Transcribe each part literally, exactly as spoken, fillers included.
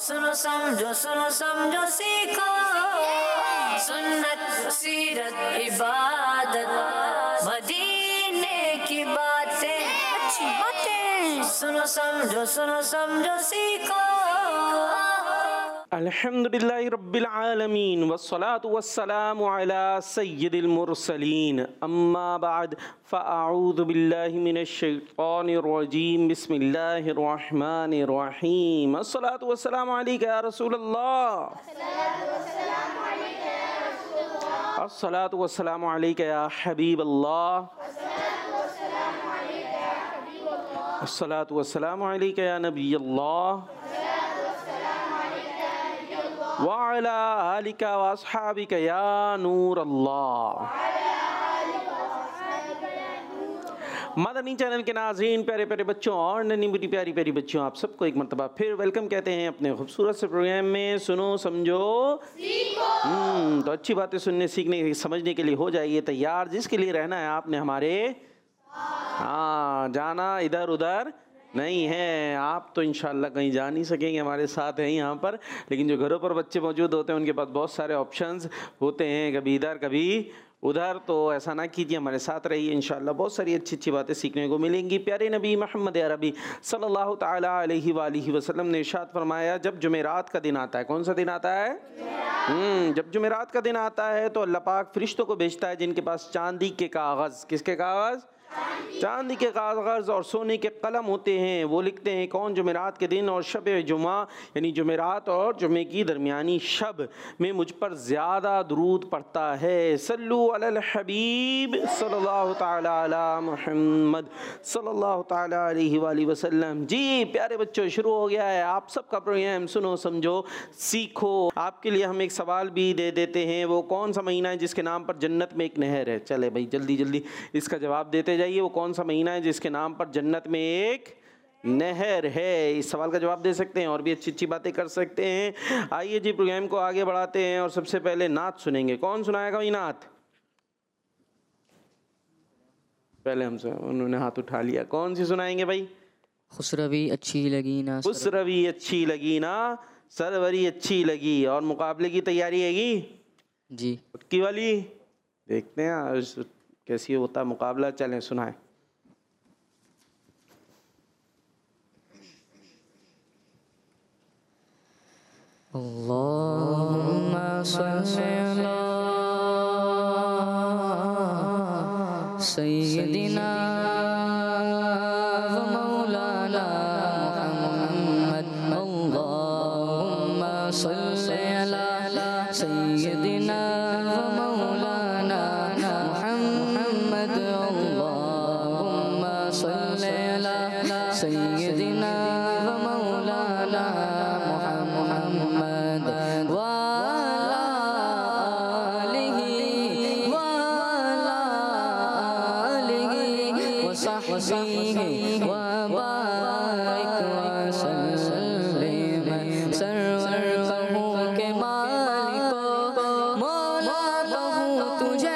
सुनो समझो सुनो समझो सीखो सुन्नत सीरत इबादत मदीने की बातें अच्छी बातें सुनो समझो सुनो समझो सीखो। अल्हम्दुलिल्लाहि रब्बिल आलमीन वस्सलातु वस्सलामु अला सय्यिदिल मुरसलीन अम्मा बाद फ़अऊज़ु बिल्लाहि मिनश शैतानिर रजीम बिस्मिल्लाहिर रहमानिर रहीम अस्सलातु वस्सलामु अलैका या रसूलल्लाह अस्सलातु वस्सलामु अलैका या हबीबल्लाह अस्सलातु वस्सलामु अलैका या नबियल्लाह व अला आलिका व अस्हाबिका या नूर अल्लाह। मदनी चैनल के नाज़रीन, प्यारे प्यारे बच्चों और नन्ही बड़ी प्यारी प्यारी बच्चों, आप सबको एक मरतबा फिर वेलकम कहते हैं अपने खूबसूरत से प्रोग्राम में सुनो समझो सीखो। हम्म तो अच्छी बातें सुनने सीखने समझने के लिए हो जाइए तैयार, जिसके लिए रहना है आपने हमारे हाँ जाना इधर उधर नहीं है। आप तो इंशाल्लाह कहीं जा नहीं सकेंगे, हमारे साथ हैं यहाँ पर, लेकिन जो घरों पर बच्चे मौजूद होते हैं उनके पास बहुत सारे ऑप्शंस होते हैं, कभी इधर कभी उधर, तो ऐसा ना कीजिए, हमारे साथ रहिए, इंशाल्लाह बहुत सारी अच्छी अच्छी बातें सीखने को मिलेंगी। प्यारे नबी मोहम्मद अरबी सल्लल्लाहु ताला अलैहि वालिहि वसल्लम ने इरशाद फरमाया, जब जुमेरात का दिन आता है, कौन सा दिन आता है? हम्म जब जुमेरात का दिन आता है तो अल्लाह पाक फरिश्तों को भेजता है जिनके पास चांदी के कागज़, किसके कागज़? चांदी के कागज़ और सोने के कलम होते हैं। वो लिखते हैं कौन जुमेरात के दिन और शब जुमा यानी जुमेरात और जुमे की दरमियानी शब में मुझ पर ज़्यादा दुरूद पढ़ता है। सल्लु अलल हबीब सल्लल्लाहु ताला अला मुहम्मद सल्लल्लाहु ताला अलैहि वाली वसल्लम। जी प्यारे बच्चों, शुरू हो गया है आप सबका प्रोग्राम सुनो समझो सीखो। आपके लिए हम एक सवाल भी दे देते हैं, वो कौन सा महीना है जिसके नाम पर जन्नत में एक नहर है? चले भाई जल्दी जल्दी इसका जवाब देते जाइए, वो कौन सा महीना है जिसके नाम पर जन्नत में एक नहर है? इस सवाल का जवाब दे सकते हैं और भी अच्छी अच्छी बातें कर सकते हैं। आइए जी प्रोग्राम को आगे बढ़ाते हैं और सबसे पहले नात सुनेंगे। कौन सुनाएगा भाई नात? पहले हमसे उन्होंने हाथ उठा लिया, कौन सी सुनाएंगे भाई? खुसरवी अच्छी लगी ना खुसरवी अच्छी लगी ना सरवरी अच्छी लगी। और मुकाबले की तैयारी हैगी जी? पक्की वाली? देखते हैं कैसी होता है मुकाबला, चलें सुनाएं। अल्लाहुम्मा सल्ली अला सय्यदिना व मौलाना मुहम्मद। अल्लाहुम्मा सल्ली अला सय्यदिना व मौलाना मुहम्मद। अल्लाहुम्मा सल्ली अला सय्यदिना व मौलाना मुहम्मद व अला आलिहि व अला आलिहि व सहबिहि व बारिक व सल्लिम। सरवर कहूँ के मालिको मौला कहूँ तुझे,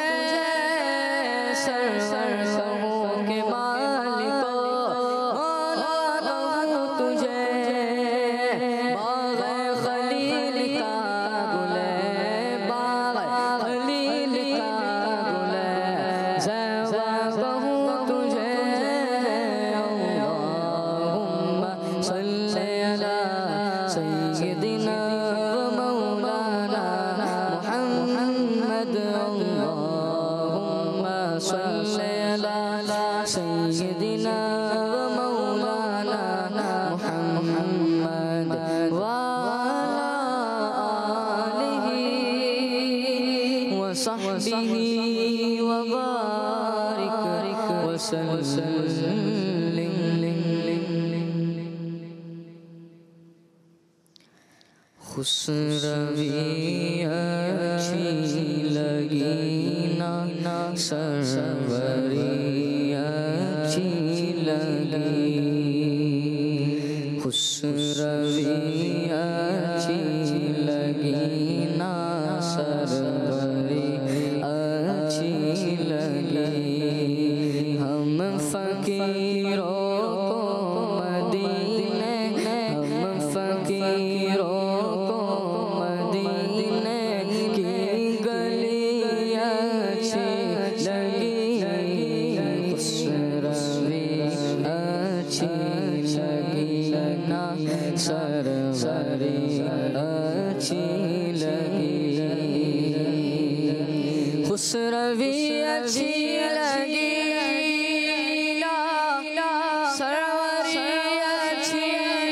सरवर कहूँ के मालिको मौला कहूँ तुझे। बाग़े खलील का गुले, बाग़े खलील का गुले ज़ेवा कहूँ तुझे। अल्लाहुम्मा सल्ली अला सय्यदिना व मौलाना मुहम्मद। अल्लाहुम्मा सल्ली अला सय्यदिना व मौलाना मुहम्मद व अला आलिहि व सहबिहि व बारिक व सल्लिम। खुसरवी अच्छी लगी ना सरवरी अच्छी लगी। खुसरवी अच्छी लगी ना सरवरी अच्छी लगी। हम फकीरों को मदीने, हम फकीरों को मदीने की गलियां अच्छी लगी, खुसरवी अच्छी लगी ना सरवरी अच्छी लगी, खुसरवी अच्छी लगी ना सरवरी अच्छी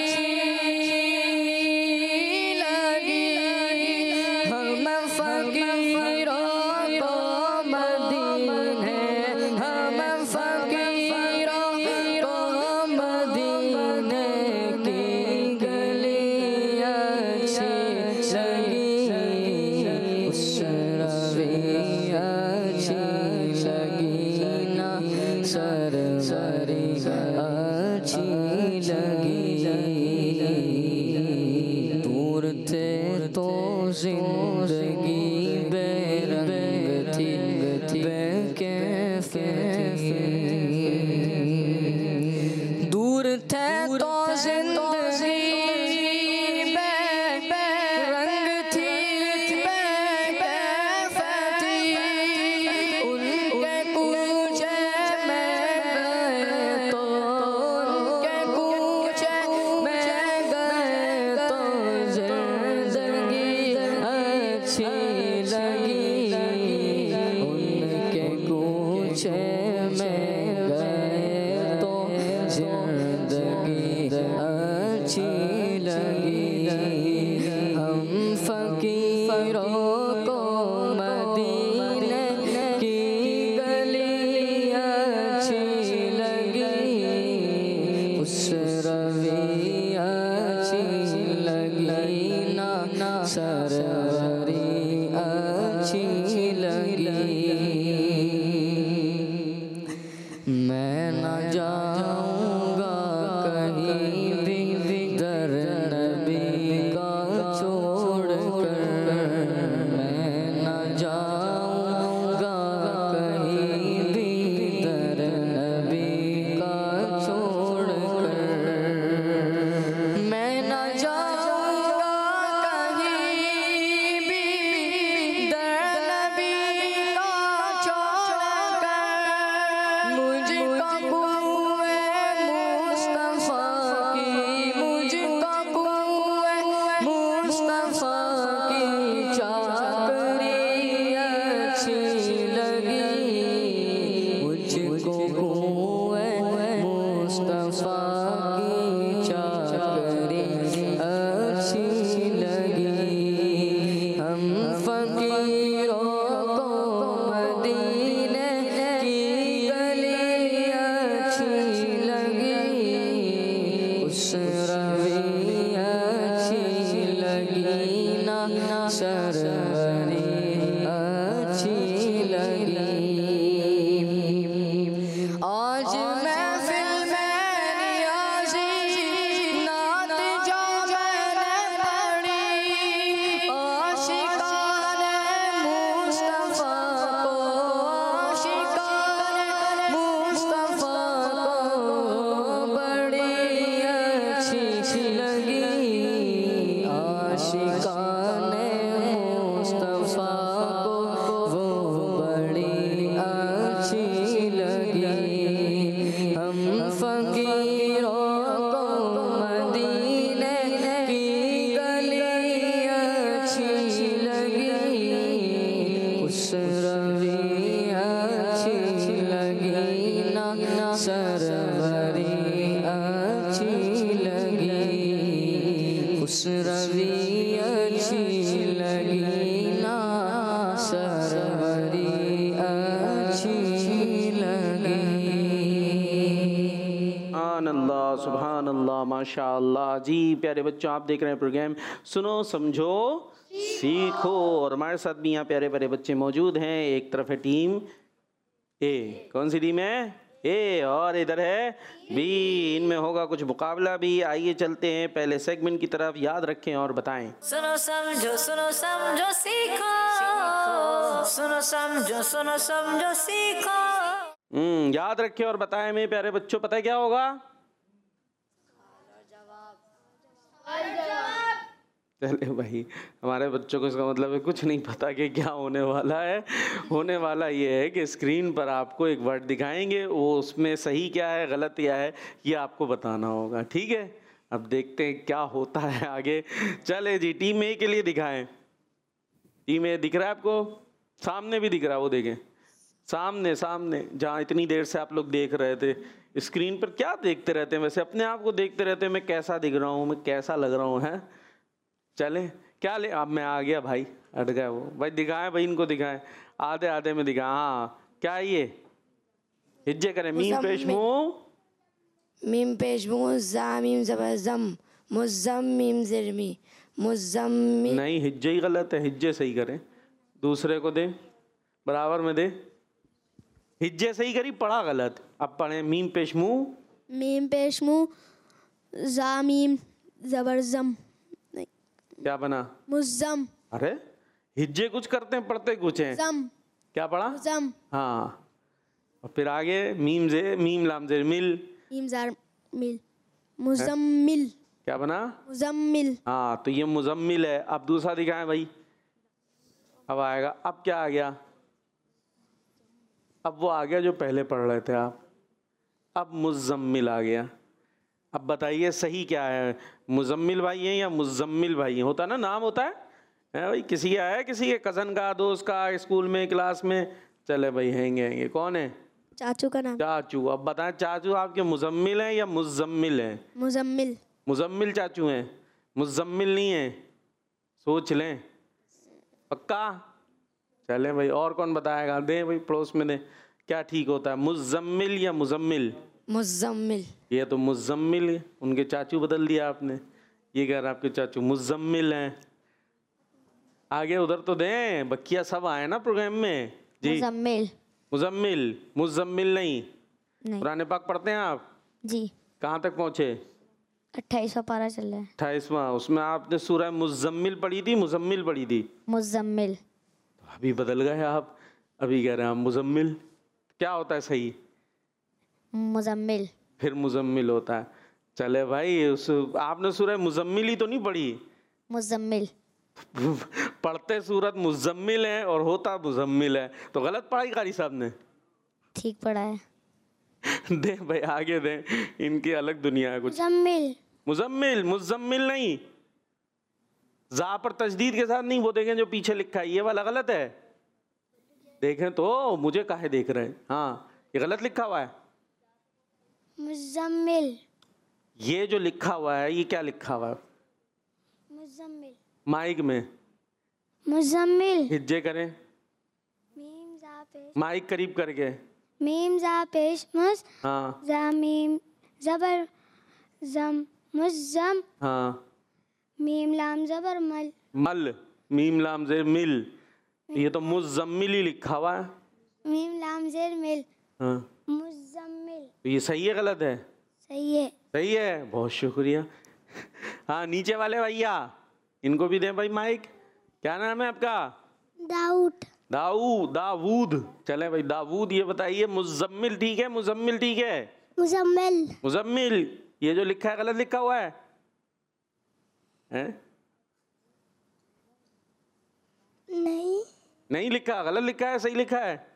लगी, हम फकीरों को मदीने, हम फकीरों को मदीने की गलियां अच्छी लगी, खुसरवी अच्छी लगी ना सरवरी अच्छी लगी, दूर थे तो जिंदगी बेरंग थी बेकैफियत, दूर थे तो जिंदगी बेरंग थी बेकैफियत, उनके कूचे में गए तो उनके कूचे में गए तो जिंदगी अच्छी लगी, उनके कूचे में गए तो जिंदगी अच्छी लगी, हम फकीरों को मदीने की गलियां अच्छी लगी, खुसरवी अच्छी लगी ना सरवरी अच्छी लगी, मैं न जाऊंगा कहीं भी दर नबी का छोड़ कर, मैं न जाऊंगा कहीं भी दर नबी का छोड़ कर, मैं न जाऊंगा कहीं भी दर नबी का छोड़ कर, मुझको कुए मुस्तफा की, मुझको कुए मुस्तफा की चाकरी अच्छी लगी, मुझको कुए मुस्तफा की चाकरी अच्छी लगी, हम फकीरों को मदीने की गलियां अच्छी लगी, खुसरवी अच्छी लगी ना सरवरी अच्छी लगी, आज महफिल में नियाज़ी नात जो मैंने पढ़ी, आशिकाने मुस्तफा को, आशिकाने मुस्तफा को बड़ी अच्छी लगी, आशिकाने मुस्तफा को वो बड़ी अच्छी लगी, हम फकीरों को मदीने की गलियां अच्छी लगी, खुसरवी अच्छी लगी ना सरवरी अच्छी लगी, खुसरवी अच्छी लगी ना सरवरी अच्छी लगी। सुभान अल्लाह, सुभान अल्लाह, माशा अल्लाह। जी प्यारे बच्चों, आप देख रहे हैं प्रोग्राम सुनो समझो सीखो, और हमारे साथ भी यहाँ प्यारे प्यारे बच्चे मौजूद हैं। एक तरफ है टीम ए, कौन सी टीम है? ए, और इधर है बी। इनमें होगा कुछ मुकाबला भी। आइए चलते हैं पहले सेगमेंट की तरफ। याद रखें और बताएं। सुनो समझो सुनो समझो सीखो, सुनो समझो सुनो समझो सीखो। हम्म याद रखें और बताएं मेरे प्यारे बच्चों, पता है क्या होगा? चले भाई, हमारे बच्चों को इसका मतलब है कुछ नहीं पता कि क्या होने वाला है। होने वाला ये है कि स्क्रीन पर आपको एक वर्ड दिखाएंगे, वो उसमें सही क्या है गलत क्या है ये आपको बताना होगा, ठीक है। अब देखते हैं क्या होता है आगे। चले जी, टीम ए के लिए दिखाएं। टीम ए दिख रहा है आपको? सामने भी दिख रहा है, वो देखें सामने सामने, जहाँ इतनी देर से आप लोग देख रहे थे। स्क्रीन पर क्या देखते रहते हैं वैसे? अपने आप को देखते रहते हैं, मैं कैसा दिख रहा हूँ, मैं कैसा लग रहा हूँ, है। चले क्या ले, अब मैं आ गया भाई, अट गया वो भाई। दिखाएं भाई, इनको दिखाएं, आधे आधे में दिखाएं। हाँ क्या है ये? हिज्जे करें, मीम पेश मुंह, मीम पेश मुंह, जा मीम ज़बर ज़म, मुज़्ज़म मीम ज़िरमी, मुज़्ज़म्मिल। नहीं हिज्जे ही गलत है, हिज्जे सही करें। दूसरे को दे, बराबर में दे। हिज्जे सही करी, पढ़ा गलत। अब पढ़े मीम पेश मुंह, मीम पेश मुंह, जा मीम ज़बर ज़म, क्या बना? मुज़्ज़म। अरे हिज्जे कुछ करते हैं, पढ़ते कुछ हैं। ज़म, क्या पढ़ा? मुज़्ज़म। हाँ, और फिर आगे मीम जे, मीम लाम जेर मिल, मीम ज़ार मिल, मुज़म्मिल। क्या बना? मुज़म्मिल। हाँ, तो ये मुजम्मिल है। अब दूसरा दिखाएं भाई, अब आएगा। अब क्या आ गया? अब वो आ गया जो पहले पढ़ रहे थे आप। अब मुजम्मिल आ गया। अब बताइए सही क्या है? मुजम्मिल भाई है या मुजम्मिल भाई है? होता ना, नाम होता है, है भाई। किसी का है, किसी के कज़न का, दोस्त का, स्कूल में, क्लास में। चले भाई, हैंगे हैंगे। कौन है? चाचू का नाम। चाचू। अब बताएं चाचू आपके मुजम्मिल हैं या मुजम्मिल हैं? मुज़म्मिल। मुजम्मिल चाचू हैं, मुजम्मिल नहीं है, सोच लें। पक्का? चले भाई, और कौन बताएगा? दें भाई, पड़ोस में दें। क्या ठीक होता है, मुजम्मिल या मुजम्मिल? मुज़्ज़म्मिल। ये तो मुजम्मिल है, उनके चाचू बदल दिया आपने। ये कह रहे आपके चाचू मुजम्मिल हैं। आगे उधर तो दें, बकिया सब आए ना प्रोग्राम में जी। मुज़म्मिल। मुजम्मिल, मुजम्मिल नहीं। नहीं। कुरान पाक पढ़ते हैं आप? जी। कहाँ तक पहुँचे? अट्ठाईसवां पारा चल रहा है। अट्ठाईसवां। उसमें आपने सूरह मुजम्मिल पढ़ी थी, मुजम्मिल पढ़ी थी? मुज़म्मिल। अभी बदल गए आप, अभी कह रहे हैं हम मुजम्मिल। क्या होता है सही? मुज़म्मिल। फिर मुजम्मिल होता है। चले भाई, उस आपने सूरह मुजम्मिल ही तो नहीं पढ़ी। मुज़म्मिल। पढ़ते सूरत मुजम्मिल है और होता मुजम्मिल है, तो गलत पढ़ाई कारी साहब ने। ठीक पढ़ा है। दे भाई, आगे दे, इनकी अलग दुनिया है कुछ। मुज़म्मिल। मुजम्मिल, मुजम्मिल नहीं। जा पर तजदीद के साथ नहीं, वो देखें जो पीछे लिखा है, ये वाला गलत है। देखें तो, मुझे काहे देख रहे हैं? हाँ, ये गलत लिखा हुआ है। मुज़म्मिल। ये जो लिखा हुआ है, ये क्या लिखा हुआ है? मुज़म्मिल। माइक में मुज़म्मिल। हिज्जे करें, मीम ज़ा पेश, माइक करीब करके। मीम ज़ा पेश मुज़, हाँ ज़ा मीम ज़बर ज़म, मुज़्ज़म। हाँ, मीम लाम ज़बर मल, मल, मीम लाम जेर मिल। ये तो मुजम्मिल ही लिखा हुआ है। मीम लाम ज़ेर मिल, हाँ, मुज़म्मिल। तो ये सही है गलत है? सही है। सही है, बहुत शुक्रिया। हाँ, नीचे वाले भैया, इनको भी दें भाई माइक। क्या नाम है आपका? दाऊद। दाऊद, दाऊद। चले भाई, दाऊद ये बताइए, मुजम्मिल ठीक है, मुजम्मिल ठीक है? मुज़म्मिल। मुजम्मिल, ये जो लिखा है गलत लिखा हुआ है, हैं? नहीं। नहीं लिखा, गलत लिखा है, सही लिखा है?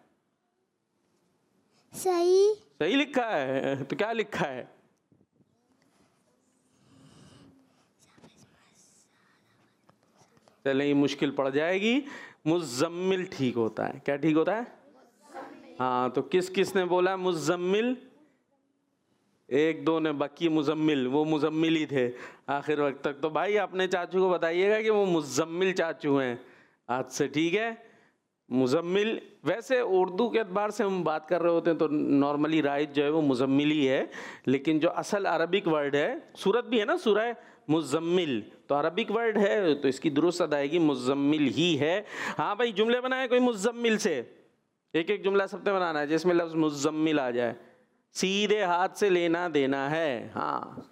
सही। सही लिखा है, तो क्या लिखा है? चले, ये मुश्किल पड़ जाएगी। मुजम्मिल ठीक होता है। क्या ठीक होता है? हाँ, तो किस किस ने बोला मुजम्मिल? एक दो ने, बाकी मुजम्मिल, वो मुजम्मिल ही थे आखिर वक्त तक। तो भाई अपने चाचू को बताइएगा कि वो मुजम्मिल चाचू हैं आज से, ठीक है? मुजम्मिल। वैसे उर्दू के अतबार से हम बात कर रहे होते हैं तो नॉर्मली राइज जो है वो मुजम्मिल ही है, लेकिन जो असल अरबिक वर्ड है, सूरत भी है ना सूरह मुजम्मिल, तो अरबिक वर्ड है, तो इसकी दुरुस्त अदायगी मुजम्मिल ही है। हाँ भाई, जुमले बनाए कोई मुजम्मिल से, एक एक जुमला सबने बनाना है जिसमें लफ्ज़ मुजम्मिल आ जाए। सीधे हाथ से लेना देना है। हाँ,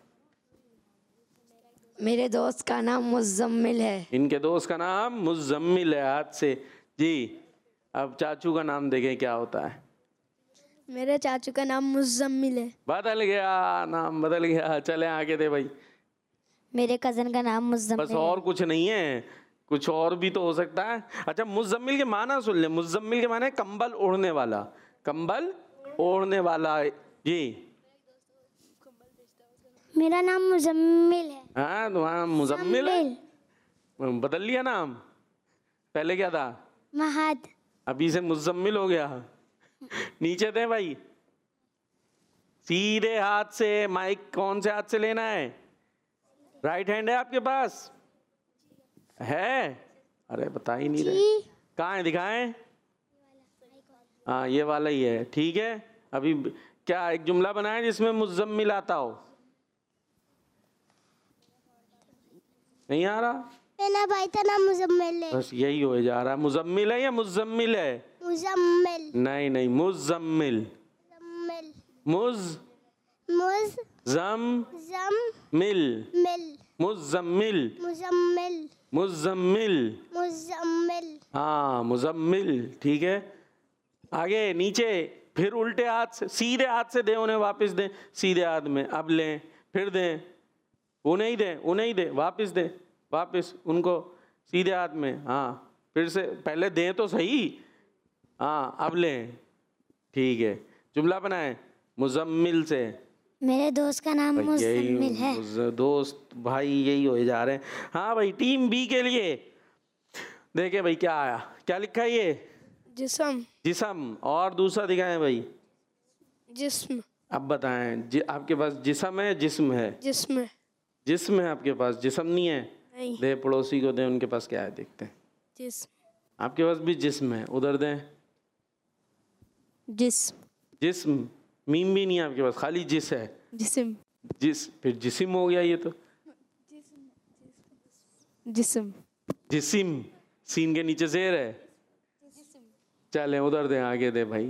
मेरे दोस्त का नाम मुज़म्मिल है। इनके दोस्त का नाम मुजम्मिल है, हाथ से जी। अब चाचू का नाम देखें क्या होता है। मेरे चाचू का नाम मुज़म्मिल है। बदल गया, नाम बदल गया। चले आगे दे भाई। मेरे कज़न का नाम मुज़म्मिल बस, और कुछ नहीं है, कुछ और भी तो हो सकता है। अच्छा, मुज़म्मिल के माना सुन ले। मुज़म्मिल के माना है कंबल ओढ़ने वाला, कंबल ओढ़ने वाला। जी, मेरा नाम मुज़म्मिल है। हाँ तुम्हारा मुज़म्मिल है, बदल लिया नाम, पहले क्या था? महद। अभी से मुज़म्मिल हो गया। नीचे दे भाई, सीधे हाथ से। माइक कौन से हाथ से लेना है? राइट हैंड है आपके पास? है? अरे बता ही नहीं रहे, कहाँ है, दिखाएं। हाँ ये वाला ही है, ठीक है। अभी क्या एक जुमला बनाए जिसमें मुज़म्मिल आता हो? नहीं आ रहा? मेरा भाई का नाम मुज़म्मिल है। बस यही हो जा रहा है। मुज़म्मिल है या मुज़म्मिल है? मुज़म्मिल। नहीं नहीं, मुज़म्मिल। मुज़म्मिल। मुज़ मुज़ जम जम मिल मिल मुज़म्मिल मुज़म्मिल मुज़म्मिल। मुज़म्मिल। हाँ मुज़म्मिल, ठीक है। आगे नीचे, फिर उल्टे हाथ से, सीधे हाथ से दे उन्हें, वापस दे सीधे हाथ में। अब लें, फिर दें, उन्हें ही दें, उन्हें ही दें, वापस दें, वापस उनको सीधे हाथ में। हाँ फिर से, पहले दें तो सही। हाँ अब लें, ठीक है। जुमला बनाए मुज़म्मिल से। मेरे दोस्त का नाम मुज़म्मिल है। मुझ- दोस्त भाई यही हो जा रहे हैं। हाँ भाई, टीम बी के लिए देखे भाई क्या आया, क्या लिखा है ये? जिस्म। जिस्म। और दूसरा दिखाएं भाई, जिस्म। अब बताएं। जि, आपके पास जिस्म है, जिस्म है? जिस्म। जिस्म है आपके पास, जिस्म नहीं है? नहीं। दे पड़ोसी को दे, उनके पास क्या है देखते हैं। जिस्म। आपके पास भी जिस्म है, उधर दें। जिस्म। जिस्म, मीम भी नहीं है आपके पास, खाली जिस है। जिस्म। जिस, फिर जिस्म हो गया ये तो। जिस्म। जिस्म, सीन के नीचे शेर है। चले उधर दे, आगे दे भाई,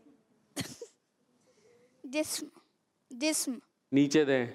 जिस्म। जिस्म। नीचे दे,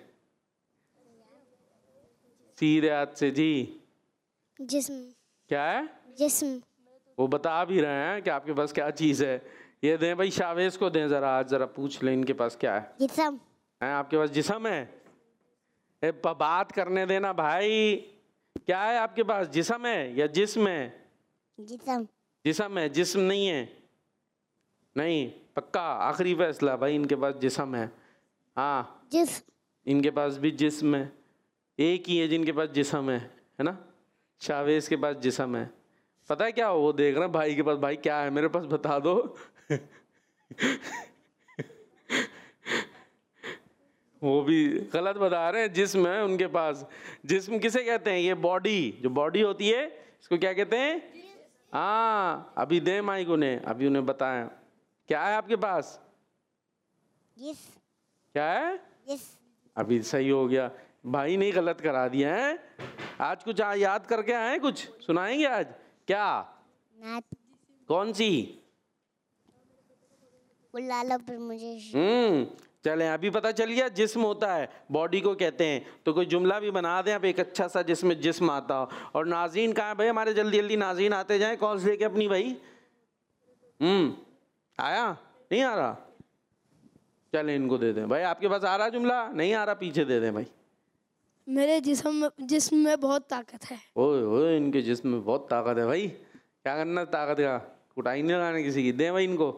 सीधे हाथ से। जी जिस्म। क्या है? जिस्म। वो बता भी रहे हैं कि आपके पास क्या चीज़ है। ये दें भाई, शावेज को दें जरा, आज जरा पूछ लें इनके पास क्या है। जिस्म। हैं आपके पास जिस्म है? ए, प- बात करने देना भाई, क्या है आपके पास? जिस्म है या जिस्म है? जिस्म। जिस्म है, जिस्म नहीं है। नहीं पक्का, आखिरी फैसला भाई, इनके पास जिस्म है। हाँ जिस्म। इनके पास भी जिस्म है, एक ही है जिनके पास जिस्म है, है ना? शावेज के पास जिस्म है। पता है क्या, वो देख रहे हैं भाई के पास, भाई क्या है मेरे पास बता दो। वो भी गलत बता रहे हैं, जिस्म है उनके पास। जिस्म किसे कहते हैं? ये बॉडी, जो बॉडी होती है इसको क्या कहते हैं? हाँ अभी दे माइक उन्हें, अभी उन्हें बताएं क्या है आपके पास। जिस्म। क्या है? जिस्म। अभी सही हो गया, भाई नहीं गलत करा दिया है। आज कुछ आ, याद करके आए, कुछ सुनाएंगे आज? क्या? नात। कौन सी? बुला लो फिर मुझे। हम्म चले, अभी पता चल गया जिस्म होता है, बॉडी को कहते हैं। तो कोई जुमला भी बना दें आप एक अच्छा सा जिसमें जिस्म आता हो। और नाज़रीन कहाँ है भाई हमारे? जल्दी जल्दी नाज़रीन आते जाएं, कॉल्स लेके अपनी भाई। हम्म आया? नहीं आ रहा? चले इनको दे दें भाई। आपके पास आ रहा जुमला? नहीं आ रहा? पीछे दे दें भाई। मेरे जिस्म जिस्म में बहुत ताकत है। ओए ओए, इनके जिस्म में बहुत ताकत है भाई। क्या करना ताकत का? कुटाई नहीं लगाने किसी की। दें भाई इनको।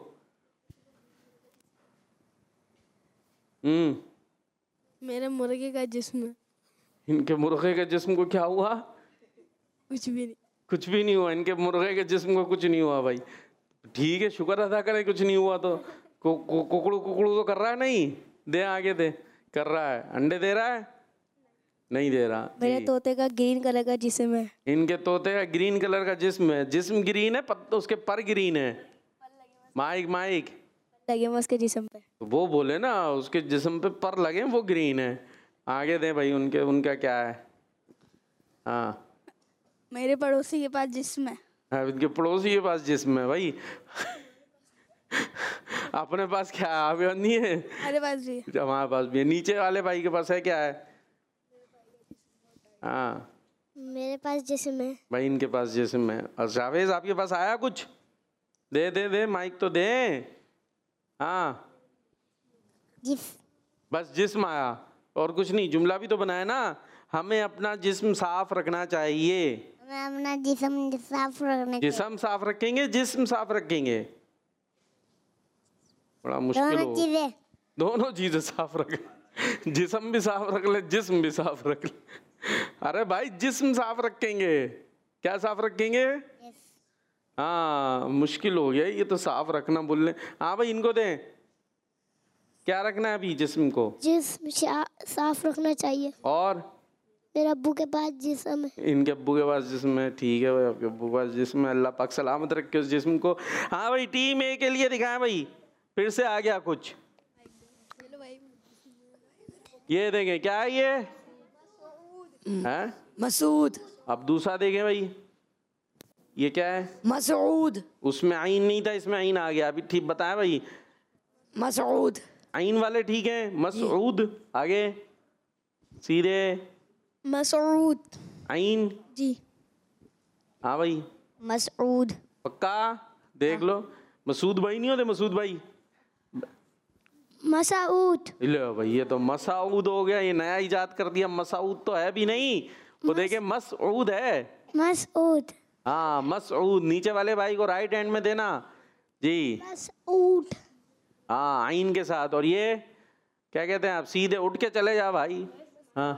हम्म मेरे मुर्गे का जिस्म है। इनके मुर्गे के जिस्म को क्या हुआ? कुछ भी नहीं। कुछ भी नहीं हुआ। इनके मुर्गे के जिस्म को कुछ नहीं हुआ भाई। ठीक है, शुक्र अदा करें कुछ नहीं हुआ तो। को, को, कुकड़ू कुकड़ू तो कर रहा है? नहीं दे, आगे दे। कर रहा है? अंडे दे रहा है? नहीं दे रहा। मेरे जी। तोते का ग्रीन कलर का जिस्म है। इनके तोते का ग्रीन कलर का जिस्म है। जिस्म ग्रीन है, पत्ते उसके पर ग्रीन है। माइक माइक लगे मैं उसके जिस्म पे। तो वो बोले ना, उसके जिस्म पे पर लगे, वो ग्रीन है। आगे दे भाई, उनके उनका क्या है? हाँ मेरे पड़ोसी के पास जिस्म है। अब इनके पड़ोसी के पास जिस्म है भाई। अपने पास क्या है? आप नहीं है? मेरे पास भी है। हमारे पास भी है। नीचे वाले भाई के पास है क्या है? हाँ मेरे पास जिस्म है। भाई इनके पास जिस्म है। और जावेज आपके पास आया कुछ? दे दे दे, माइक तो दे। हाँ जिस्म। बस जिस्म आया और कुछ नहीं। जुमला भी तो बनाया ना। हमें अपना जिस्म साफ रखना चाहिए। हमें अपना जिस्म साफ रखना चाहिए। जिस्म साफ रखेंगे, जिस्म साफ रखेंगे, बड़ा मुश्किल दोनों हो। चीजें। दोनों चीजें साफ रख, जिस्म भी साफ रख ले, जिस्म भी साफ रख ले। अरे भाई जिस्म साफ रखेंगे, क्या साफ रखेंगे? हाँ मुश्किल हो गया ये तो, साफ रखना बोल रहे। हाँ भाई इनको दें, क्या रखना है अभी जिस्म को? जिस्म साफ रखना चाहिए। और मेरे अब्बू के पास जिस्म है। इनके अब्बू के पास जिस्म है, ठीक है भाई, आपके अब्बू के पास जिस्म है, अल्लाह पाक सलामत रखे उस जिस्म को। हाँ भाई टीम ए के लिए दिखाएं भाई, फिर से आ गया कुछ, ये देखें क्या है ये है? मसूद। अब दूसरा देखें भाई, ये क्या है? मसूद। उसमें आइन नहीं था, इसमें आइन आ गया। अभी ठीक बताया भाई, मसूद। आइन वाले ठीक है। मसूद आगे सीधे, मसूद। आइन। जी। हाँ भाई मसूद। पक्का देख लो, मसूद भाई नहीं होते? मसूद भाई, मसूद। ले भाई ये तो मसाऊद हो गया, ये नया इजाद कर दिया। मसाऊद तो है भी नहीं, वो देखे मसूद है। मसूद। हाँ मसूद, नीचे वाले भाई को राइट हैंड में देना जी। मसूद। हाँ आइन के साथ। और ये क्या कहते हैं आप? सीधे उठ के चले जा भाई। हाँ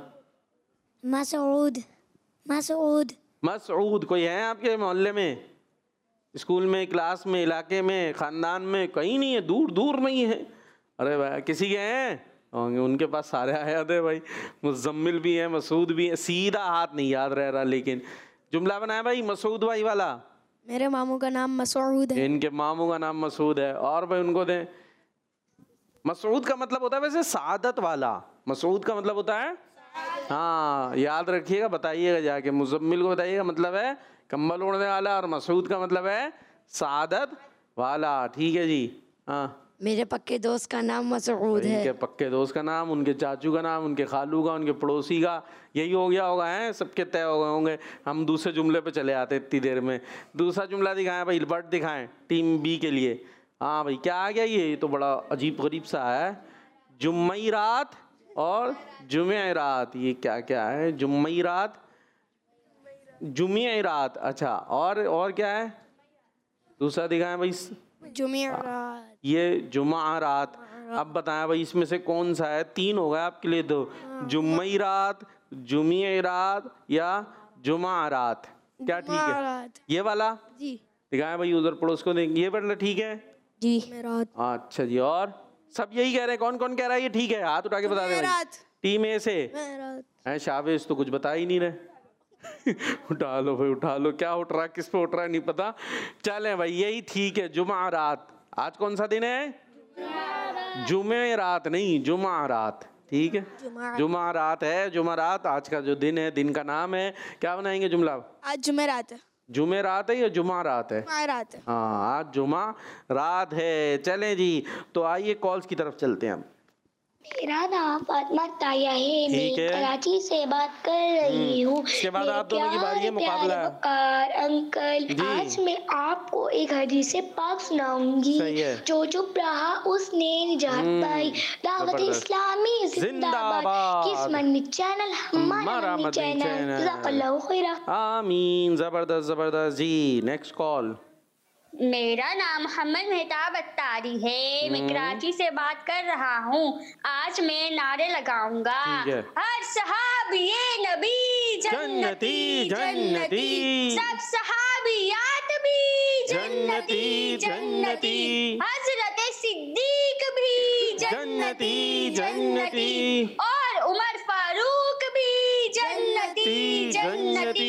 मसूद। मसूद। मसूद। कोई है आपके मोहल्ले में, स्कूल में, क्लास में, इलाके में, खानदान में? कहीं नहीं है, दूर दूर में ही है। अरे भाई किसी के हैं होंगे, उनके पास सारे आयात है भाई। मुजम्मिल भी है, मसूद भी है, सीधा हाथ नहीं याद रह रहा। लेकिन जुमला बनाया भाई मसूद भाई वाला। मेरे मामू का नाम मसूद है। इनके मामू का नाम मसूद है। और भाई उनको दें। मसूद का मतलब होता है वैसे सादत वाला, मसूद का मतलब होता है, हाँ याद रखिएगा, बताइएगा जाके। मुजम्मिल को बताइएगा मतलब है कंबल ओढ़ने वाला, और मसूद का मतलब है सादत वाला। ठीक है जी। हाँ मेरे पक्के दोस्त का नाम मसूद है। इनके पक्के दोस्त का नाम, उनके चाचू का नाम, उनके खालू का, उनके पड़ोसी का, यही हो गया होगा है, सबके तय हो गए होंगे। हम दूसरे जुमले पे चले आते इतनी देर में। दूसरा जुमला दिखाएं भाई, वर्ड दिखाएं टीम बी के लिए। हाँ भाई क्या आ गया ये? ये तो बड़ा अजीब गरीब सा है, जुम्मईरात और जुमेरात। ये क्या क्या है? जुम्मईरात, जुमेरात। अच्छा और और क्या है दूसरा दिखाएं भाई? जुमेरात। ये जुमारात। अब बताएं भाई इसमें से कौन सा है? तीन हो गए आपके लिए तो, जुम्मईरात, जुमेरात या जुमारात। क्या ठीक है? ये वाला जी। दिखाएं भाई, उधर पड़ोस को देंगे। ये वाला ठीक है जी। अच्छा जी। और सब यही कह रहे हैं? कौन कौन कह रहा है ये ठीक है? हाथ उठा के बता दे भाई। टीम ए से हैं शावेश तो कुछ बता ही नहीं रहे। उठा लो भाई उठा लो, क्या उठ रहा है, किस पे उठ रहा है नहीं पता। चलें भाई यही ठीक है, जुमारात। आज कौन सा दिन है? जुमेरात नहीं, जुमारात। ठीक है जुमारात है, जुमारात आज का जो दिन है, दिन का नाम है। क्या बनाएंगे जुमला? आज जुमेरात है। जुमेरात है या जुमारात है? जुमेरात है। हाँ आज जुमा रात है। चलें जी, तो आइए कॉल्स की तरफ चलते हैं हम। मेरा नाम फातिमा ताया है, मैं कराची से बात कर रही हूँ। इसके बाद आप दोनों की बारी है, मुकाबला है। वकार अंकल, आज मैं आपको एक हदीस पाक सुनाऊंगी। जो चुप रहा उसने निजात पाई। दावत इस्लामी जिंदाबाद। किस्मत चैनल हमारा चैनल। जज़ाकल्लाहु खैरा। आमीन। जबरदस्त जबरदस्त जी। Next call. मेरा नाम मोहम्मद मेहताब अत्तारी है, मैं कराची से बात कर रहा हूँ। आज मैं नारे लगाऊंगा, हर सहाबिये नबी जन्नती जन्नती, सब सहाबियात भी जन्नती जन्नती, हजरत सिद्दीक भी जन्नती जन्नती, और उमर फारूक भी जन्नती जन्नती,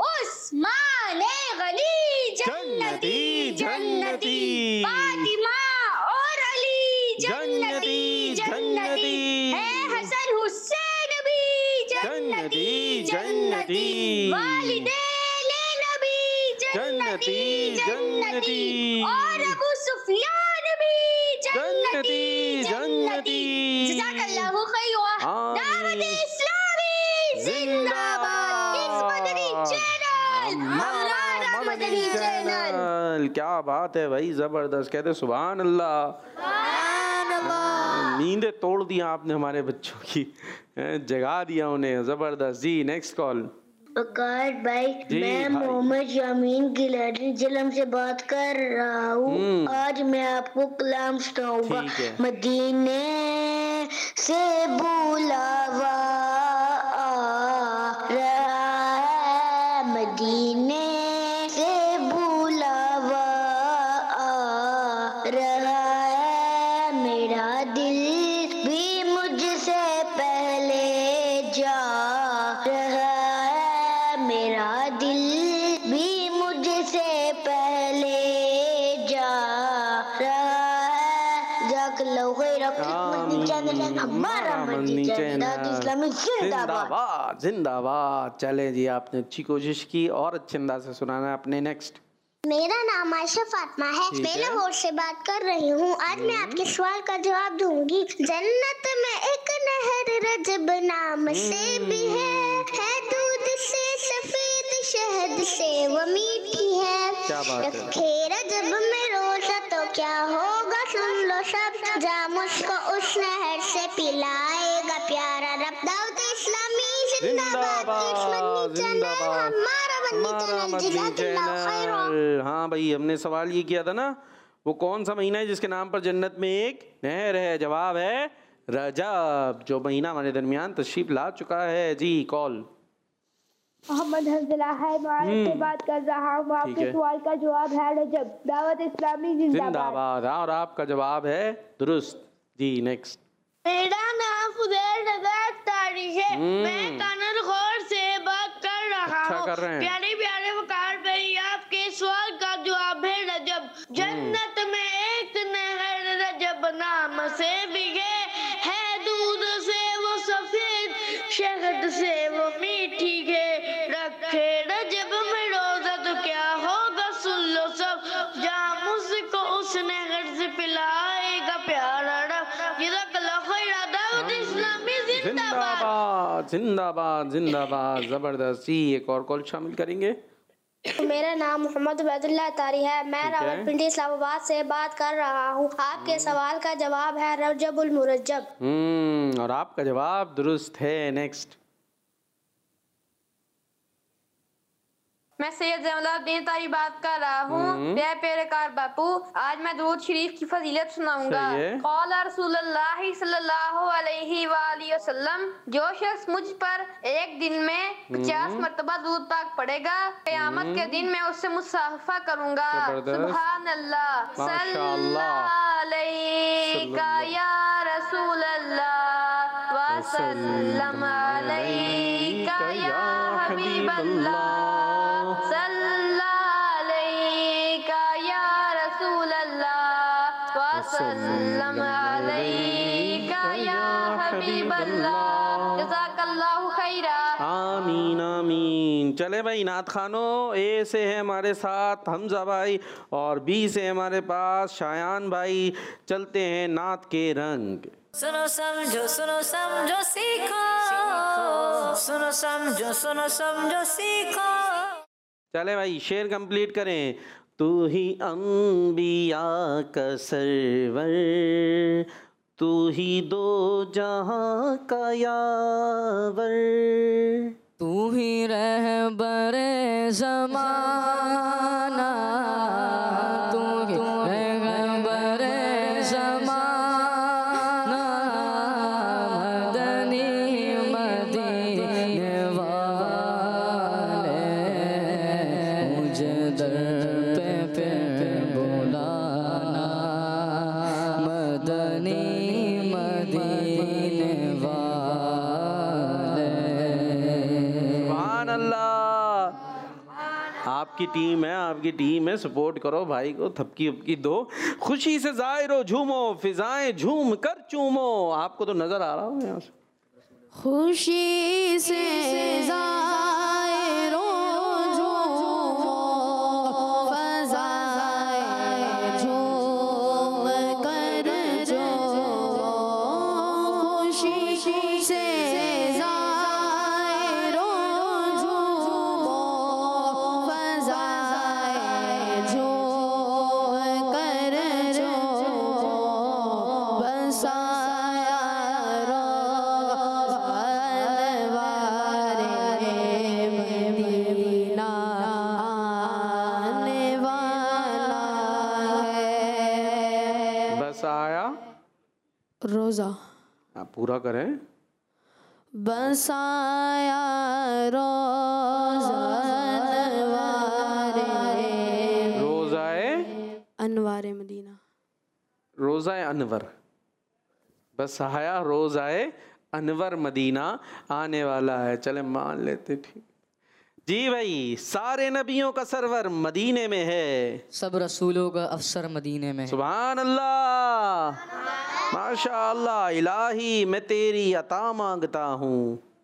उस्मान गनी जन्नती जन्नती, फातिमा और अली जन्नती जन्नती, है हसन हुसैन भी जन्नती जन्नती, वालिदैन नबी जन्नती जन्नती, और अबू सुफियान भी जन्नती जन्नती। जज़ाकल्लाहु खैरा। दावत इस्लामी जिंदाबाद। इस मदनी चैनल हमारा मदनी चैनल। क्या बात है भाई, जबरदस्त। कहते सुभान अल्लाह। नींदें तोड़ दी आपने हमारे बच्चों की, जगा दिया उन्हें, जबरदस्त। जी नेक्स्ट कॉल। वकार भाई, मैं मोहम्मद यामीन गिलानी जिलम से बात कर रहा हूँ। आज मैं आपको कलाम सुनाऊंगा। मदीने से बुलावा आ रहा है, मदीने से बुलावा आ रहा है, मेरा दिल भी मुझसे पहले जा रहा है, मेरा दिल भी मुझसे पहले जा रहा है। जाकल्लाहु खैरक, मदनी चैनल हमारा मदनी चैनल इस्लामी जिंदाबाद जिंदाबाद। चले जी, आपने अच्छी कोशिश की और अच्छे अंदाज से सुनाना है अपने। नेक्स्ट। मेरा नाम आयशा फातिमा है, मैं लाहौर से बात कर रही हूँ। आज मैं आपके सवाल का जवाब दूंगी। जन्नत में एक नहर रजब नाम से भी है, है दूध से सफेद शहद से वो मीठी है। रखे रजब में रोजा तो क्या होगा सुन लो सब, जाम उसको उस नहर से पिलाएगा प्यारा रब। दाऊद इस्लामी जिंदाबाद, जिंदाबाद हमारा मदनी चैनल। हाँ भाई, हमने सवाल ये किया था ना, वो कौन सा महीना है जिसके नाम पर जन्नत में एक नहर है? जवाब है रजब, जो महीना हमारे दरमियान तशरीफ ला चुका है। जी कॉल। मोहम्मद हंसला है, मैं से बात कर रहा हूँ। आपके सवाल का जवाब है रजब। दावत इस्लामी जिंदाबाद। और आपका जवाब है दुरुस्त। जी नेक्स्ट। मेरा नाम फुदैल रज़ा तारी है, मैं कानर खौर से बात कर रहा हूँ। प्यारे प्यारे वकार भाई, आपके सवाल का जवाब है रजब। जन्नत में एक नहर रजब नाम से भी है, है दूध से वो सफेद शहद से वो मीठी है। रखे रजब में रोजा तो क्या होगा सुन लो सब, जाम उसको उस नहर से पिलाएगा प्यारा रब। जिंदाबाद जिंदाबाद जिंदाबाद, जबरदस्त। एक और कॉल शामिल करेंगे। मेरा नाम मोहम्मद उबैदुल्लाह तारी है, मैं रावलपिंडी इस्लामाबाद से बात कर रहा हूँ। आपके सवाल का जवाब है रजबुल मुरज्जब। हम्म और आपका जवाब दुरुस्त है। नेक्स्ट। मैं सैयद ज़ैनुलाब्दीन तारी बात कर रहा हूँ। प्यारे प्यारे कार बापू, आज मैं दुरूद शरीफ की फजीलत सुनाऊंगा। क़ाला रसूलुल्लाह सल्लल्लाहु अलैहि वालैहि वसल्लम, जो शख्स मुझ पर एक दिन में पचास मरतबा दुरूद पाक पढ़ेगा, क़यामत के दिन मैं उससे मुसाफा करूंगा। सुभान अल्लाह, सल्लल्लाहु अलैका या रसूलल्लाह व सल्लम अलैका या हबीबल्लाह, वसल्लम अलैका या हबीबल्लाह, जज़ाकल्लाहु खैरा। आमीन आमीन। चले भाई, नात खानो। ए से है हमारे साथ हमजा भाई और बी से हमारे पास शायान भाई। चलते हैं नात के रंग। सुनो समझो सुनो समझो सीखो, सुनो समझो सुनो समझो सीखो। चले भाई, शेर कंप्लीट करें। तू ही अंबिया का सरवर, तू ही दो जहां का यावर, तू ही रहबरे ज़माना, तू ही रहबरे ज़माना, मदनी मदीने वाले, मुझे दर पे पे बुलाना, मदनी मदीने वाले। सुभान अल्लाह। आपकी टीम है, आपकी टीम है, सपोर्ट करो भाई को, थपकी उपकी दो, खुशी से जायरो झूमो, फिजाएं झूम कर चूमो। आपको तो नजर आ रहा हो यहाँ से। खुशी से जायरो झूमो, फज़ाए झूम कर जो, खुशी से जायरो झूमो, फज़ाए झूम कर जो, बसाए रोज़ा। आप पूरा करें। बसाया रोज़ा अनवारे, रोज़ाए अनवारे मदीना, रोज़ाए अनवर। बसाया रोज़ाए अनवर मदीना आने वाला है। चले मान लेते, ठीक जी भाई। सारे नबियों का सरवर मदीने में है, सब रसूलों का अफसर मदीने में है। सुभान अल्लाह, माशा अल्लाह। इलाही मैं तेरी अता मांगता हूँ।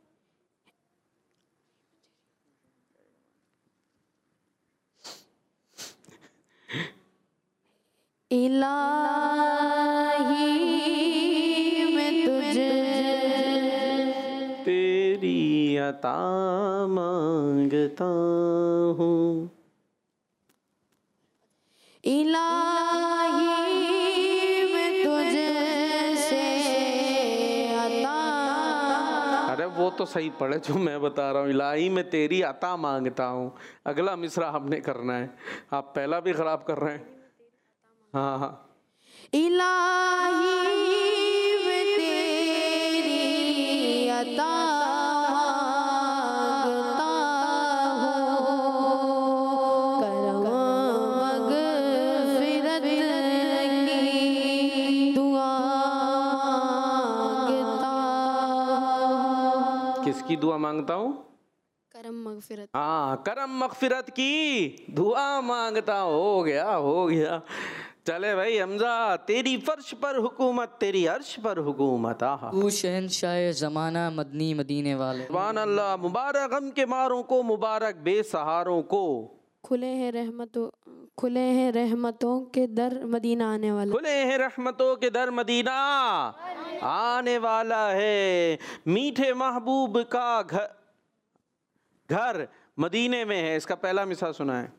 इलाही मैं तुझे तेरी अता मांगता हूँ। इलाही मैं तुझसे अता। अरे वो तो सही पढ़े जो मैं बता रहा हूँ। इलाही मैं तेरी अता मांगता हूँ। अगला मिसरा आपने करना है, आप पहला भी खराब कर रहे हैं। हाँ हाँ। इलाही मैं तेरी अता मांगता हूँ, करम मग़फ़िरत की दुआ मांगता हूँ। किसकी दुआ मांगता हूँ? करम मग़फ़िरत। हाँ, करम मग़फ़िरत की दुआ मांगता हूँ। हो गया हो गया। चले भाई हमजा, तेरी फर्श पर हुकूमत, तेरी अर्श पर हुकूमत। आहा, तू शहंशाह ज़माना मदनी मदीने वाले। सुभान अल्लाह। मुबारक गम के मारों को, मुबारक बेसहारों को। खुले हैं रहमतों, खुले हैं रहमतों के दर मदीना आने वाला। खुले हैं रहमतों के दर मदीना आने वाला है। मीठे महबूब का घर घर मदीने में है। इसका पहला मिसाल सुना है।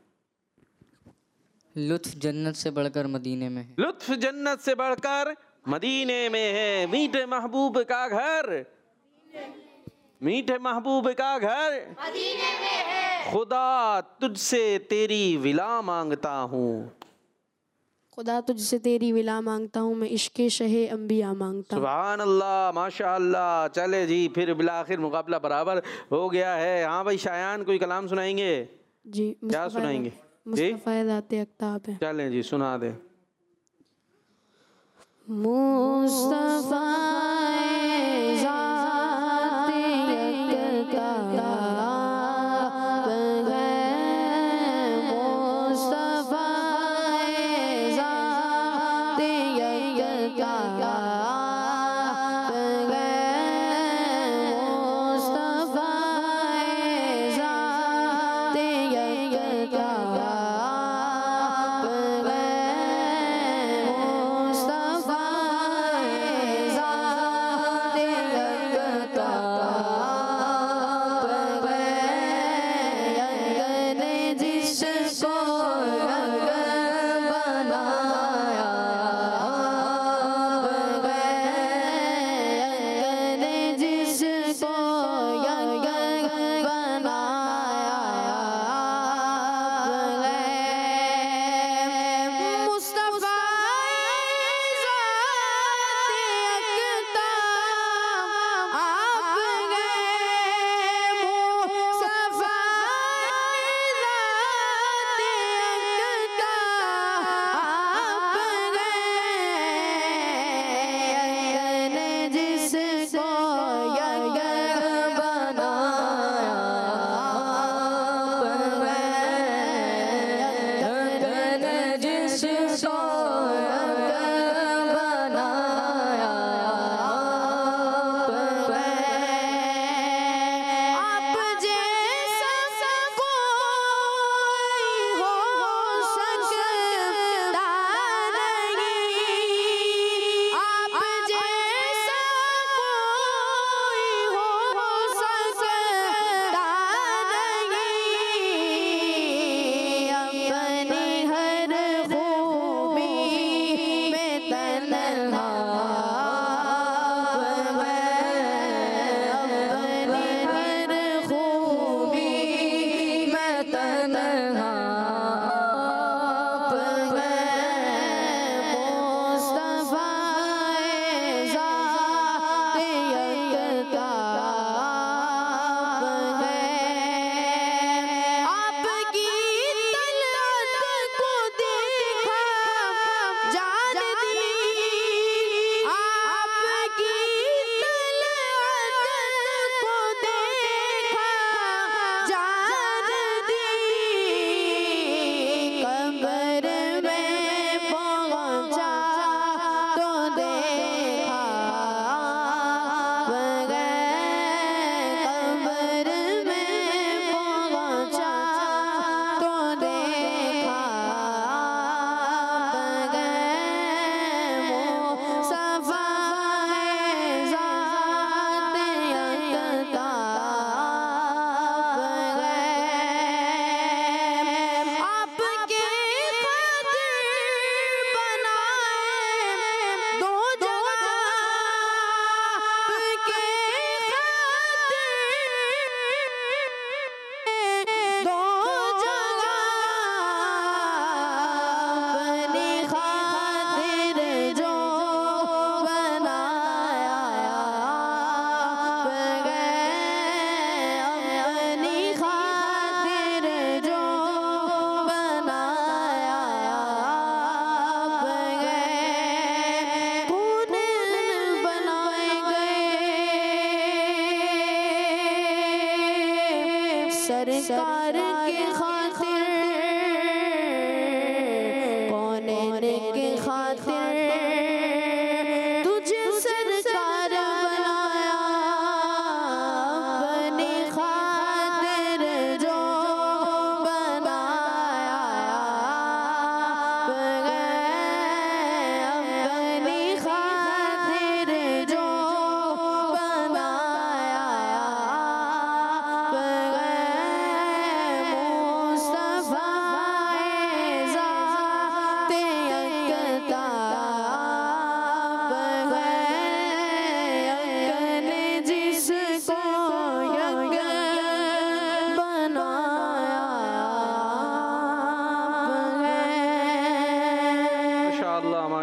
लुत्फ जन्नत से बढ़कर मदीने में है। लुत्फ जन्नत से बढ़कर मदीने में है। मीठे महबूब का घर, मीठे महबूब का घर मदीने में है। खुदा तुझसे तेरी विला मांगता हूँ। खुदा तुझसे तेरी विला मांगता हूँ, मैं इश्क़े शहे अंबिया मांगता हूँ। सुभान अल्लाह, माशा अल्लाह। चले जी, फिर बिलाखिर मुकाबला बराबर हो गया है। हाँ भाई शायान, कोई कलाम सुनाएंगे? जी, क्या सुनाएंगे? मुस्तफ़ा अख्ताब है। चलें जी, सुना दे। मुस्तफ़ा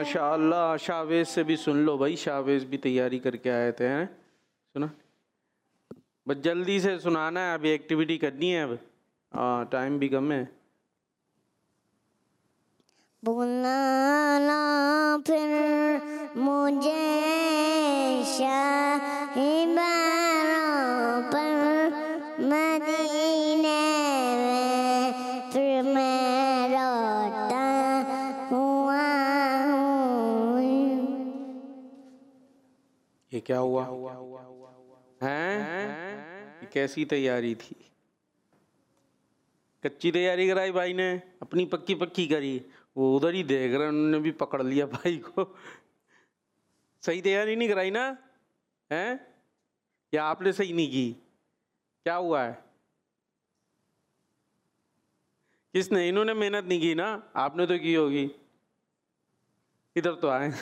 माशाअल्लाह। शाहवेज से भी सुन लो भाई, शाहवेज भी तैयारी करके आए थे हैं। सुना, बस जल्दी से सुनाना है, अभी एक्टिविटी करनी है अब। हाँ, टाइम भी कम है। बुलाना फिर मुझे शाहिबारों पर मदीने में, फिर मैं रोता हुआ हूँ। ये क्या हुआ हैं? ये कैसी तैयारी थी? कच्ची तैयारी कराई भाई ने, अपनी पक्की पक्की करी। वो उधर ही देख रहे, उन्होंने भी पकड़ लिया भाई को। सही तैयारी नहीं कराई ना, हैं? या आपने सही नहीं की? क्या हुआ है? किसने? इन्होंने मेहनत नहीं की ना, आपने तो की होगी। इधर तो आए।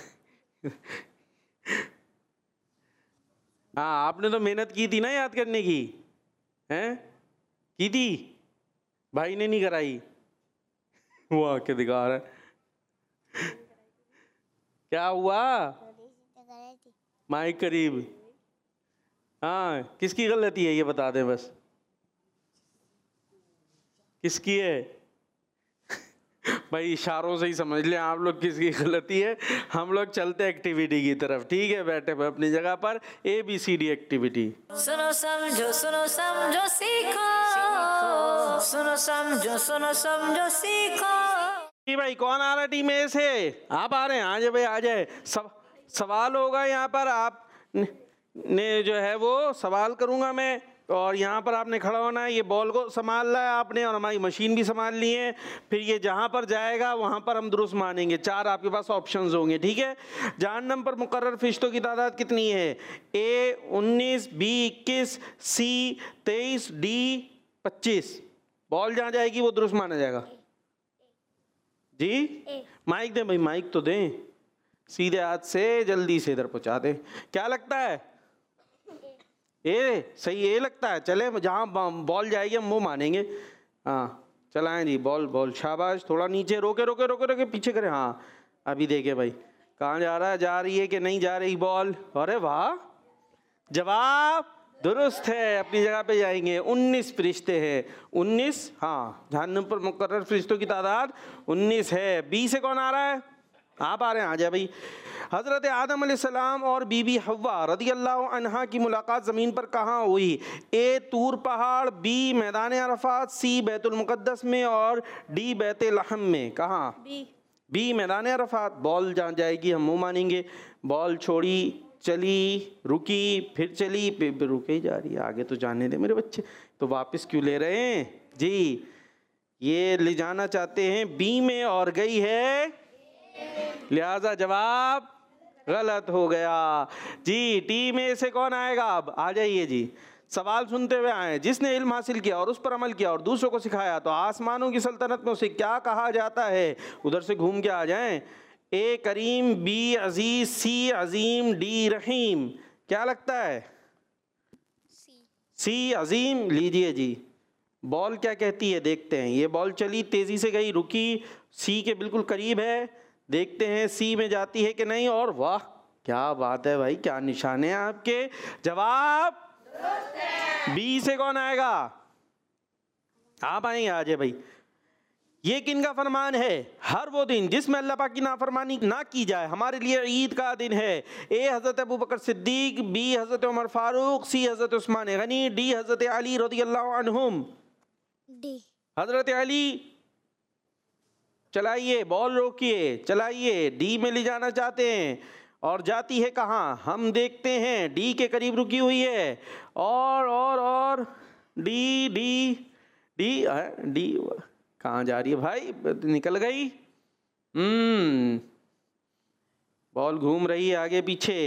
हाँ, आपने तो मेहनत की थी ना याद करने की, हैं? की थी, भाई ने नहीं कराई। वो आके दिखा रहा है। क्या हुआ? माइक करीब। हाँ, किसकी गलती है ये बता दें बस। किसकी है? भाई इशारों से ही समझ लें आप लोग किसकी गलती है। हम लोग चलते एक्टिविटी की तरफ, ठीक है? बैठे हुए अपनी जगह पर, A B C D activity. सुनो समझो सुनो समझो सीखो, सुनो समझो सुनो समझो सीखो। जी भाई, कौन आ रहा है टीम ए से? आप आ रहे हैं? आ जाए भाई, आ जाए। सब सवाल होगा यहाँ पर, आप ने जो है वो सवाल करूँगा मैं, और यहाँ पर आपने खड़ा होना है। ये बॉल को संभालना है आपने, और हमारी मशीन भी संभाल ली है। फिर ये जहाँ पर जाएगा वहाँ पर हम दुरुस्त मानेंगे। चार आपके पास ऑप्शंस होंगे, ठीक है? जहन्नम पर मुकर्रर फरिश्तों की तादाद कितनी है? ए उन्नीस, बी इक्कीस, सी तेईस, डी पच्चीस। बॉल जहाँ जाएगी वो दुरुस्त माना जाएगा। जी माइक दें भाई, माइक तो दें, सीधे हाथ से जल्दी से इधर पहुँचा दें। क्या लगता है? ए सही, ए लगता है। चले, जहाँ बॉल जाएगी हम वो मानेंगे। हाँ चलाएं जी, बॉल बॉल, शाबाश। थोड़ा नीचे, रोके रोके रोके रोके पीछे करें। हाँ अभी देखे भाई, कहाँ जा रहा है? जा रही है कि नहीं जा रही बॉल? अरे वाह, जवाब दुरुस्त है, अपनी जगह पे जाएंगे। उन्नीस फरिश्ते हैं, उन्नीस। हाँ, जहन्नम पर मुकर्रर फरिश्तों की तादाद उन्नीस है। बी से कौन आ रहा है? आप आ रहे हैं, आ जाए भाई। हज़रत आदम अलैहिस्सलाम और बीबी हव्वा रदियल्लाहु अन्हा की मुलाकात ज़मीन पर कहाँ हुई? ए तूर पहाड़, बी मैदान अरफात, सी बैतुल मुक़द्दस में, और डी बैत लहम में। कहाँ? बी बी मैदान अरफात। बॉल जहाँ जाएगी हम मुँह मानेंगे। बॉल छोड़ी, चली, रुकी, फिर चली, फिर रुके ही जा रही है। आगे तो जाने दे मेरे बच्चे, तो वापस क्यों ले रहे हैं जी? ये ले जाना चाहते हैं बी में और गई है, लिहाजा जवाब गलत हो गया जी। टी में से कौन आएगा? अब आ जाइए जी, सवाल सुनते हुए आए। जिसने इल्म हासिल किया और उस पर अमल किया और दूसरों को सिखाया तो आसमानों की सल्तनत में उसे क्या कहा जाता है? उधर से घूम के आ जाएं। A Karim, B Aziz, C Azim, D Rahim. क्या लगता है? सी सी अजीम। लीजिए जी, बॉल क्या कहती है देखते हैं। ये बॉल चली, तेजी से गई, रुकी, सी के बिल्कुल करीब है। देखते हैं सी में जाती है कि नहीं। और वाह क्या बात है भाई, क्या निशाने हैं आपके। जवाब बी से कौन आएगा? आप आएंगे, आ जाए भाई। ये किन का फरमान है? हर वो दिन जिसमें अल्लाह पाक की नाफरमानी ना की जाए हमारे लिए ईद का दिन है। ए हज़रत अबू बकर सिद्दीक, बी हज़रत उमर फारूक, सी हज़रत उस्मान गनी, डी हज़रत अली रज़ियल्लाहु अन्हुम। डी हज़रत अली। चलाइए, बॉल रोकिए, चलाइए। डी में ले जाना चाहते हैं, और जाती है कहाँ? हम देखते हैं डी के करीब रुकी हुई है। और और और डी डी डी डी कहाँ जा रही है भाई? निकल गई। हम्म बॉल घूम रही है आगे पीछे।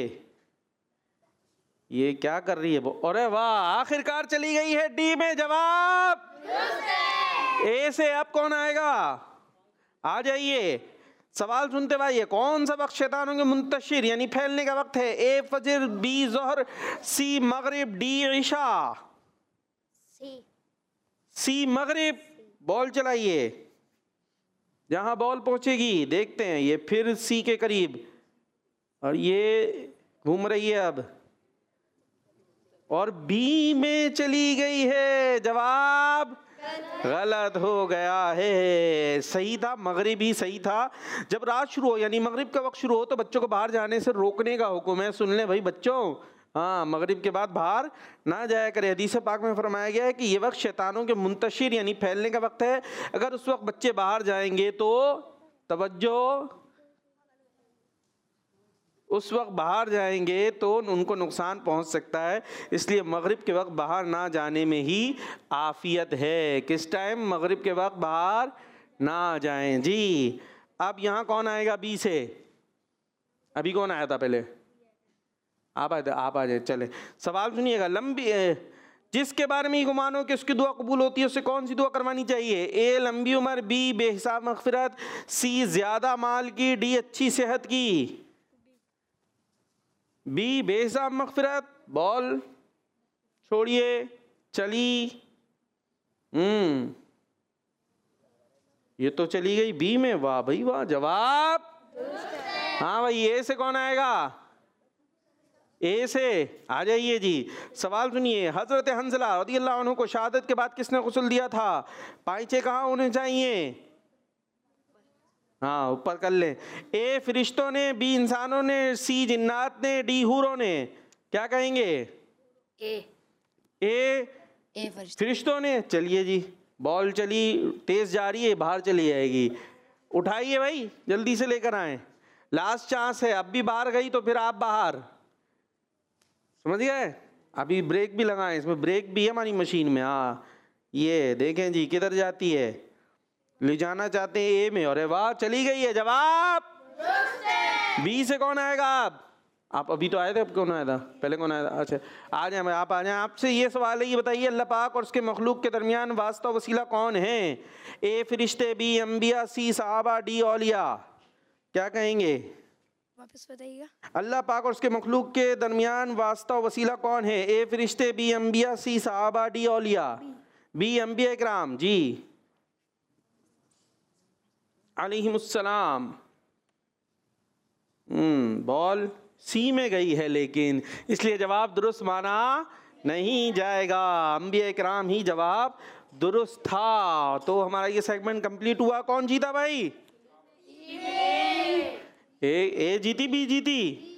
ये क्या कर रही है? अरे वाह, आखिरकार चली गई है डी में। जवाब ए से। अब कौन आएगा? आ जाइए, सवाल सुनते भाई। कौन सा वक्त शैतानों के मुंतशिर यानी फैलने का वक्त है? ए फजर, बी ज़ोहर, सी मगरिब, डी इशा। सी सी मगरिब। बॉल चलाइए, जहां बॉल पहुंचेगी देखते हैं, ये फिर सी के करीब और ये घूम रही है अब और बी में चली गई है। जवाब गलत हो गया है। सही था, मगरिब ही सही था। जब रात शुरू हो यानी मगरिब का वक्त शुरू हो तो बच्चों को बाहर जाने से रोकने का हुक्म है। सुन ले भाई बच्चों, हाँ मगरिब के बाद बाहर ना जाया करे। हदीस पाक में फरमाया गया है कि ये वक्त शैतानों के मुंतशिर यानी फैलने का वक्त है। अगर उस वक्त बच्चे बाहर जाएंगे तो तवज्जो, उस वक्त बाहर जाएंगे तो उनको नुकसान पहुंच सकता है। इसलिए मगरिब के वक्त बाहर ना जाने में ही आफियत है। किस टाइम? मगरिब के वक्त बाहर ना जाएं जी। अब यहाँ कौन आएगा बी से? अभी कौन आया था पहले? आप आए थे, आप आ जाए। चले सवाल सुनिएगा। लंबी जिसके बारे में गुमान हो कि उसकी दुआ कबूल होती है, उससे कौन सी दुआ करवानी चाहिए? ए लंबी उम्र, बी बेहिसाब मगफिरत, सी ज्यादा माल की, डी अच्छी सेहत की। बी बेहिसाब मगफिरत। बॉल छोड़िए, चली। हम्म ये तो चली गई बी में। वाह भाई वाह, जवाब हाँ भाई। ए से कौन आएगा? ए से आ जाइए जी। सवाल सुनिए। हजरत हंजला रज़ियल्लाहु अन्हु को शहादत के बाद किसने गुस्ल दिया था? पाइचे कहाँ होने चाहिए? हाँ ऊपर कर ले। ए फरिश्तों ने, बी इंसानों ने, सी जिन्नात ने, डी हूरों ने। क्या कहेंगे? ए ए, ए फरिश्तों ने। चलिए जी, बॉल चली, तेज जा रही है, बाहर चली जाएगी। उठाइए भाई, जल्दी से लेकर आए, लास्ट चांस है। अब भी बाहर गई तो फिर आप बाहर, समझ गए? अभी ब्रेक भी लगाएं, इसमें ब्रेक भी है हमारी मशीन में। हाँ ये देखें जी किधर जाती है, ले जाना चाहते हैं ए में। अरे वाह चली गई है। जवाब बी से कौन आएगा? आप आप अभी तो आए थे, अब कौन आया था? पहले कौन आया था? अच्छा आ जाए, आप आ जाए। आपसे ये सवाल है, ये बताइए अल्लाह पाक और उसके मखलूक के दरमियान वास्ता वसीला कौन है? ए फरिश्ते, बी अंबिया, सी सहाबा, डी औलिया। क्या कहेंगे? वापस बताइएगा। अल्लाह पाक और उसके मखलूक के दरमियान वास्ता वसीला कौन है? ए फरिश्ते, बी अंबिया, सी सहाबा, डी औलिया। बी अंबिया इकराम जी अलैहिमुस्सलाम। हम्म बॉल सी में गई है लेकिन, इसलिए जवाब दुरुस्त माना नहीं जाएगा। अंबिया इकराम ही जवाब दुरुस्त था। तो हमारा ये सेगमेंट कंप्लीट हुआ। कौन जीता भाई? ए ए जीती, बी जीती?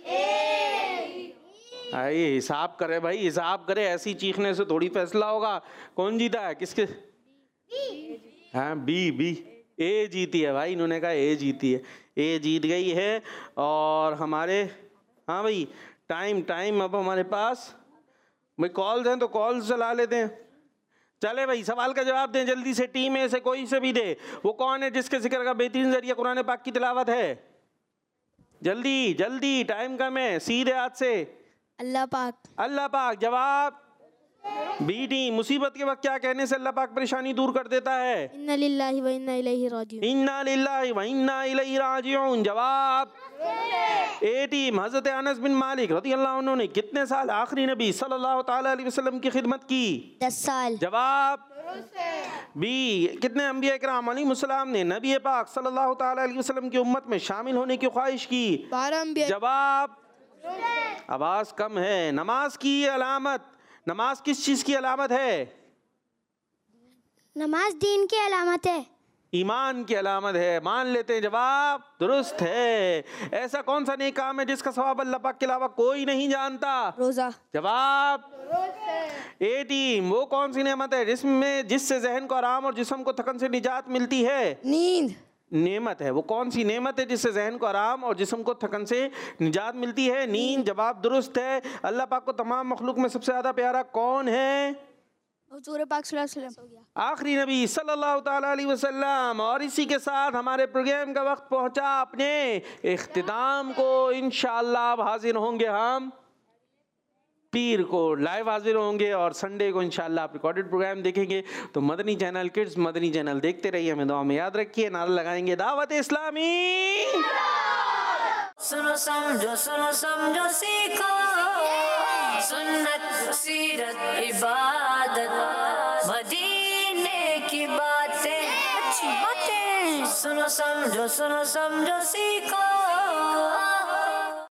आइए हिसाब करे भाई, हिसाब करे। ऐसी चीखने से थोड़ी फैसला होगा। कौन जीता है? किसके? हाँ बी बी ए जीती है भाई। इन्होंने कहा ए जीती है, ए जीत गई है। और हमारे हाँ भाई टाइम टाइम अब हमारे पास भाई कॉल्स हैं तो कॉल्स चला लेते हैं। चले भाई सवाल का जवाब दें जल्दी से। टीम में से कोई से भी दे। वो कौन है जिसके जिक्र का बेहतरीन जरिया कुरान पाक की तिलावत है? जल्दी जल्दी, टाइम कम है। सीधे हाथ से। अल्लाह पाक। अल्लाह पाक जवाब। बी टीम मुसीबत के वक्त क्या कहने से अल्लाह पाक परेशानी दूर कर देता है? इन्ना लिल्लाहि व इन्ना इलैहि राजिऊन। इन्ना लिल्लाहि व इन्ना इलैहि राजिऊन। जवाब ए टीम हजरत अनस बिन मालिक रज़ियल्लाहु अन्हु ने कितने साल आखिरी नबी सल्लल्लाहु ताला अलैहि वसल्लम की खिदमत की? दस साल। जवाब बी कितने अंबिया इकराम अलैहिमुस्सलाम ने नबी पाक सल्लल्लाहु ताला अलैहि वसल्लम की उम्मत में शामिल होने की ख्वाहिश की? बारह अंबिया। जवाब आवाज कम है। नमाज की अलामत, नमाज किस चीज की अलामत है? नमाज दीन की अलामत है। ईमान की अलामत है। मान लेते हैं जवाब दुरुस्त है। ऐसा कौन सा नेक काम है जिसका सवाब अल्लाह पाक के अलावा कोई नहीं जानता? रोजा। जवाब ए टीम वो कौन सी नेमत है जिसमें जिससे जहन को आराम और जिस्म को थकन से निजात मिलती है? नींद। नेमत है। वो कौन सी नेमत है जिससे जहन को आराम और जिस्म को थकन से निजात मिलती है? नींद। जवाब दुरुस्त है। अल्लाह पाक को तमाम मखलूक में सबसे ज्यादा प्यारा कौन है? हुजूर पाक सल्लल्लाहु अलैहि वसल्लम, आखिरी नबी सल्लल्लाहु ताला अलैहि वसल्लम। और इसी के साथ हमारे प्रोग्राम का वक्त पहुंचा अपने इख्तिताम को। इंशाअल्लाह अब हाजिर होंगे हम पीर को, लाइव हाजिर होंगे और संडे को इंशाअल्लाह आप रिकॉर्डेड प्रोग्राम देखेंगे। तो Madani channel kids, Madani channel देखते रहिए, हमें दुआ में याद रखिए। नारा लगाएंगे दावत इस्लामी। सुनो समझो सुनो समझो सीखो सुन्नत सीरत इबादत मदीने की बातें अच्छी बातें। सुनो समझो सुनो समझो सीखो